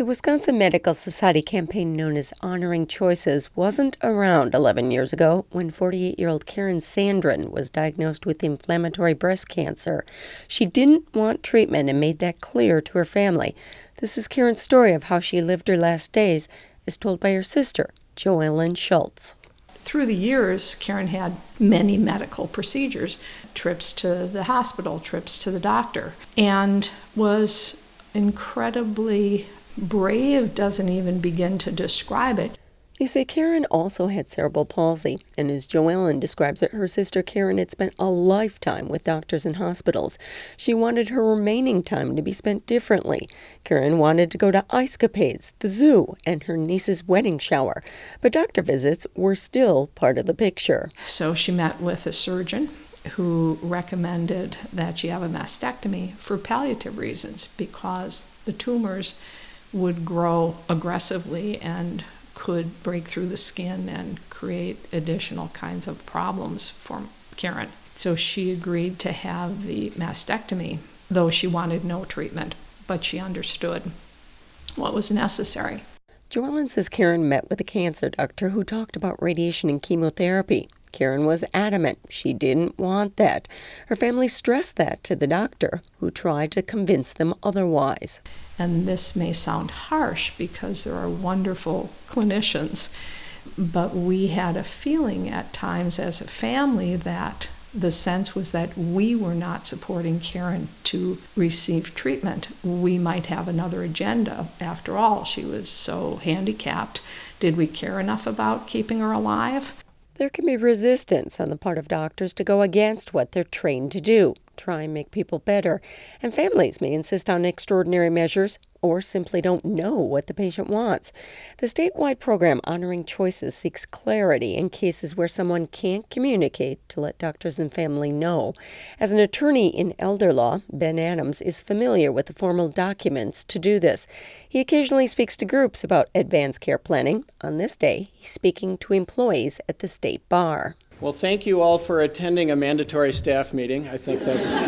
The Wisconsin Medical Society campaign known as Honoring Choices wasn't around 11 years ago when 48-year-old Karen Sandrin was diagnosed with inflammatory breast cancer. She didn't want treatment and made that clear to her family. This is Karen's story of how she lived her last days, as told by her sister, Joellen Schultz. Through the years, Karen had many medical procedures, trips to the hospital, trips to the doctor, and was incredibly brave, doesn't even begin to describe it. You see, Karen also had cerebral palsy, and as Joellen describes it, her sister Karen had spent a lifetime with doctors and hospitals. She wanted her remaining time to be spent differently. Karen wanted to go to ice capades, the zoo, and her niece's wedding shower, but doctor visits were still part of the picture. So she met with a surgeon who recommended that she have a mastectomy for palliative reasons because the tumors would grow aggressively and could break through the skin and create additional kinds of problems for Karen. So she agreed to have the mastectomy, though she wanted no treatment, but she understood what was necessary. Joellen says Karen met with a cancer doctor who talked about radiation and chemotherapy. Karen was adamant she didn't want that. Her family stressed that to the doctor, who tried to convince them otherwise. And this may sound harsh because there are wonderful clinicians, but we had a feeling at times as a family that the sense was that we were not supporting Karen to receive treatment. We might have another agenda. After all, she was so handicapped. Did we care enough about keeping her alive? There can be resistance on the part of doctors to go against what they're trained to do, try and make people better, and families may insist on extraordinary measures or simply don't know what the patient wants. The statewide program Honoring Choices seeks clarity in cases where someone can't communicate to let doctors and family know. As an attorney in elder law, Ben Adams is familiar with the formal documents to do this. He occasionally speaks to groups about advanced care planning. On this day, he's speaking to employees at the state bar. Well, thank you all for attending a mandatory staff meeting. I think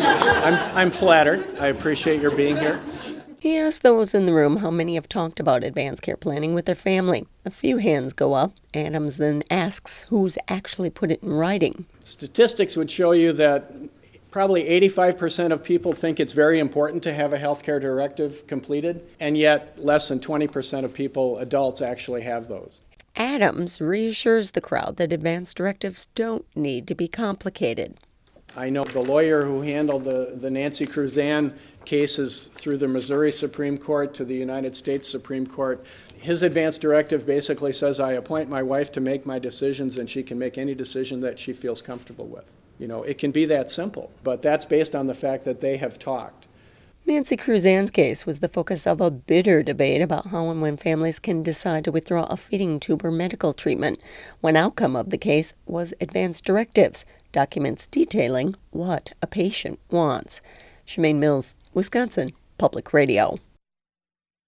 I'm flattered. I appreciate your being here. He asked those in the room how many have talked about advanced care planning with their family. A few hands go up. Adams then asks who's actually put it in writing. Statistics would show you that probably 85% of people think it's very important to have a health care directive completed, and yet less than 20% of people, adults, actually have those. Adams reassures the crowd that advance directives don't need to be complicated. I know the lawyer who handled the Nancy Cruzan cases through the Missouri Supreme Court to the United States Supreme Court. His advance directive basically says I appoint my wife to make my decisions and she can make any decision that she feels comfortable with. You know, it can be that simple, but that's based on the fact that they have talked. Nancy Cruzan's case was the focus of a bitter debate about how and when families can decide to withdraw a feeding tube or medical treatment. One outcome of the case was advance directives, documents detailing what a patient wants. Shemaine Mills, Wisconsin Public Radio.